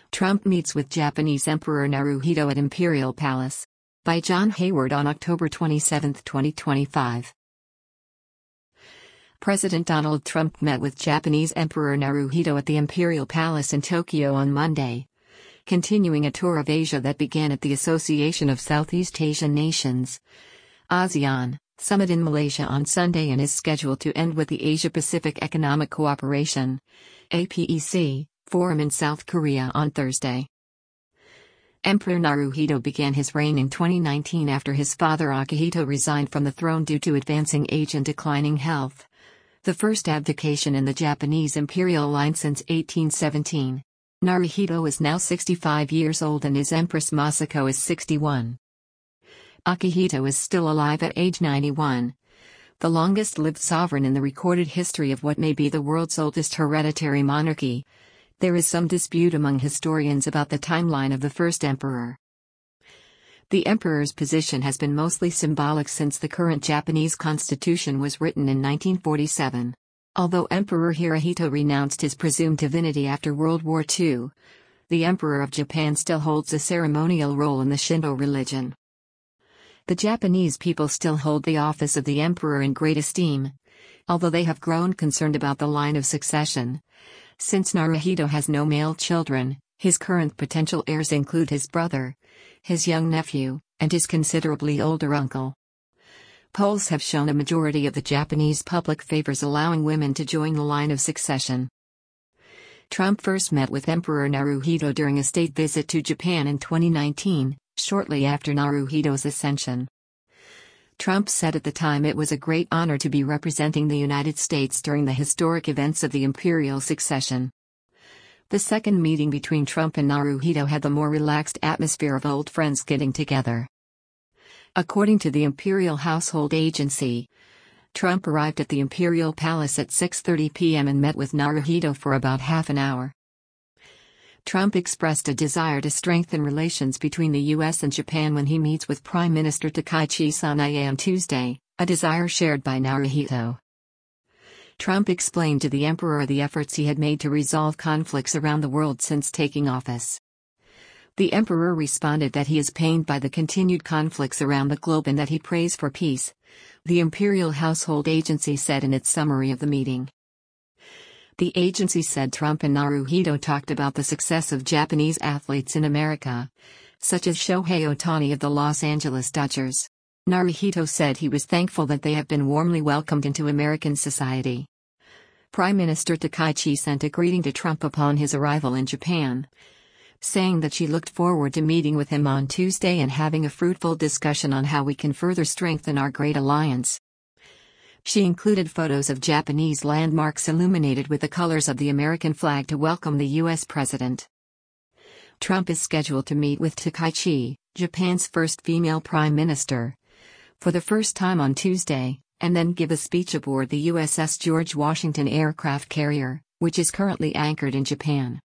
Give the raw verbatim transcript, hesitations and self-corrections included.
Trump meets with Japanese Emperor Naruhito at Imperial Palace. By John Hayward on October twenty-seventh, twenty twenty-five. President Donald Trump met with Japanese Emperor Naruhito at the Imperial Palace in Tokyo on Monday, continuing a tour of Asia that began at the Association of Southeast Asian Nations (ASEAN) summit in Malaysia on Sunday and is scheduled to end with the Asia-Pacific Economic Cooperation (A P E C) Forum in South Korea on Thursday. Emperor Naruhito began his reign in twenty nineteen after his father Akihito resigned from the throne due to advancing age and declining health, the first abdication in the Japanese imperial line since eighteen seventeen. Naruhito is now sixty-five years old and his Empress Masako is sixty-one. Akihito is still alive at age ninety-one, the longest-lived sovereign in the recorded history of what may be the world's oldest hereditary monarchy. There is some dispute among historians about the timeline of the first emperor. The emperor's position has been mostly symbolic since the current Japanese constitution was written in nineteen forty-seven. Although Emperor Hirohito renounced his presumed divinity after World War Two, the Emperor of Japan still holds a ceremonial role in the Shinto religion. The Japanese people still hold the office of the emperor in great esteem, although they have grown concerned about the line of succession. Since Naruhito has no male children, his current potential heirs include his brother, his young nephew, and his considerably older uncle. Polls have shown a majority of the Japanese public favors allowing women to join the line of succession. Trump first met with Emperor Naruhito during a state visit to Japan in twenty nineteen, shortly after Naruhito's ascension. Trump said at the time it was a great honor to be representing the United States during the historic events of the imperial succession. The second meeting between Trump and Naruhito had the more relaxed atmosphere of old friends getting together. According to the Imperial Household Agency, Trump arrived at the Imperial Palace at six thirty p m and met with Naruhito for about half an hour. Trump expressed a desire to strengthen relations between the U S and Japan when he meets with Prime Minister Takaichi Sanae on Tuesday, a desire shared by Naruhito. Trump explained to the emperor the efforts he had made to resolve conflicts around the world since taking office. The emperor responded that he is pained by the continued conflicts around the globe and that he prays for peace, the Imperial Household Agency said in its summary of the meeting. The agency said Trump and Naruhito talked about the success of Japanese athletes in America, such as Shohei Ohtani of the Los Angeles Dodgers. Naruhito said he was thankful that they have been warmly welcomed into American society. Prime Minister Takaichi sent a greeting to Trump upon his arrival in Japan, saying that she looked forward to meeting with him on Tuesday and having a fruitful discussion on how we can further strengthen our great alliance. She included photos of Japanese landmarks illuminated with the colors of the American flag to welcome the U S president. Trump is scheduled to meet with Takaichi, Japan's first female prime minister, for the first time on Tuesday, and then give a speech aboard the U S S George Washington aircraft carrier, which is currently anchored in Japan.